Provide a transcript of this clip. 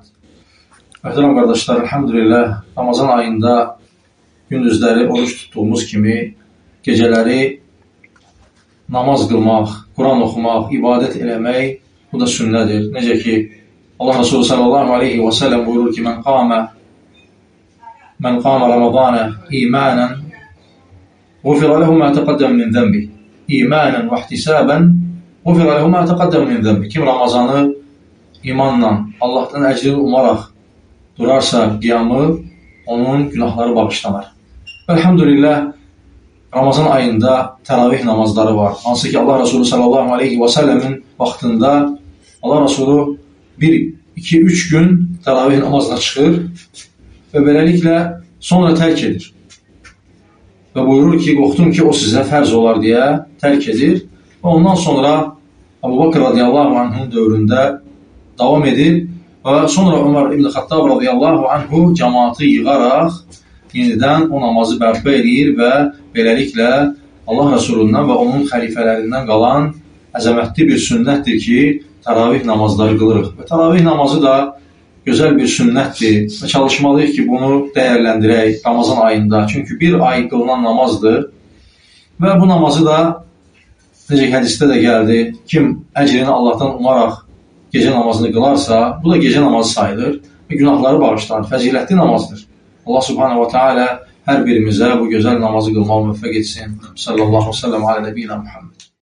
bə'd. Möhtərəm qardaşlar, elhamdülillah, Ramazan ayında gündüzləri oruç tutduğumuz kimi, gecələri namaz qılmaq, Quran oxumaq, ibadət eləmək, bu da sünnədir. Necə ki, Allah Resulü sallallahu aleyhi və səlləm buyurur ki, Mən qama Ramazana imanən غُفِرَ لَهُ مَا تَقَدَّمَ مِنْ ذَنْبِهِ İmanən və ihtisabən غُفِرَ لَهُ مَا تَقَدَّمَ مِنْ ذَنْبِهِ Kim Ramazanı imanla, Allahdan əcrini umaraq durarsa qiyamı, onun günahları bağışlanar. Elhamdülillah, Ramazan ayında təravih namazları var. Hansı ki, Allah Resulü sallallahu aleyhi və səlləmin vaxtında Allah Resulü 1-2-3 gün təravih namazına çıxır və beləliklə sonra tərk edir. Və buyurur ki, qorxdum ki, o sizə fərz olar deyə tərk edir. Və ondan sonra Əbu Bakr radiyallahu anh'ın dövründə davam edir və sonra Ömər ibn Xattab radiyallahu anhu cəmaatı yığaraq yenidən o namazı bərpa edir və beləliklə Allah Resulündən və onun xəlifələrindən qalan əzəmətli bir sünnətdir ki, təravih namazları qılırıq. Və təravih namazı da gözəl bir sünnətdir və çalışmalıyıq ki, bunu dəyərləndirək Ramazan ayında. Çünki bir ay qılınan namazdır və bu namazı da, necə hədisdə də gəldi, kim əcrini Allahdan umaraq gecə namazını qılarsa, bu da gecə namazı sayılır və günahları bağışlanır, fəzilətli namazdır. Allah subhanahu wa ta'ala hər birimizə bu gözəl namazı qılmağı müvəffəq etsin. Sallallahu aleyhi və səlləm alə nəbiyyina Muhammed.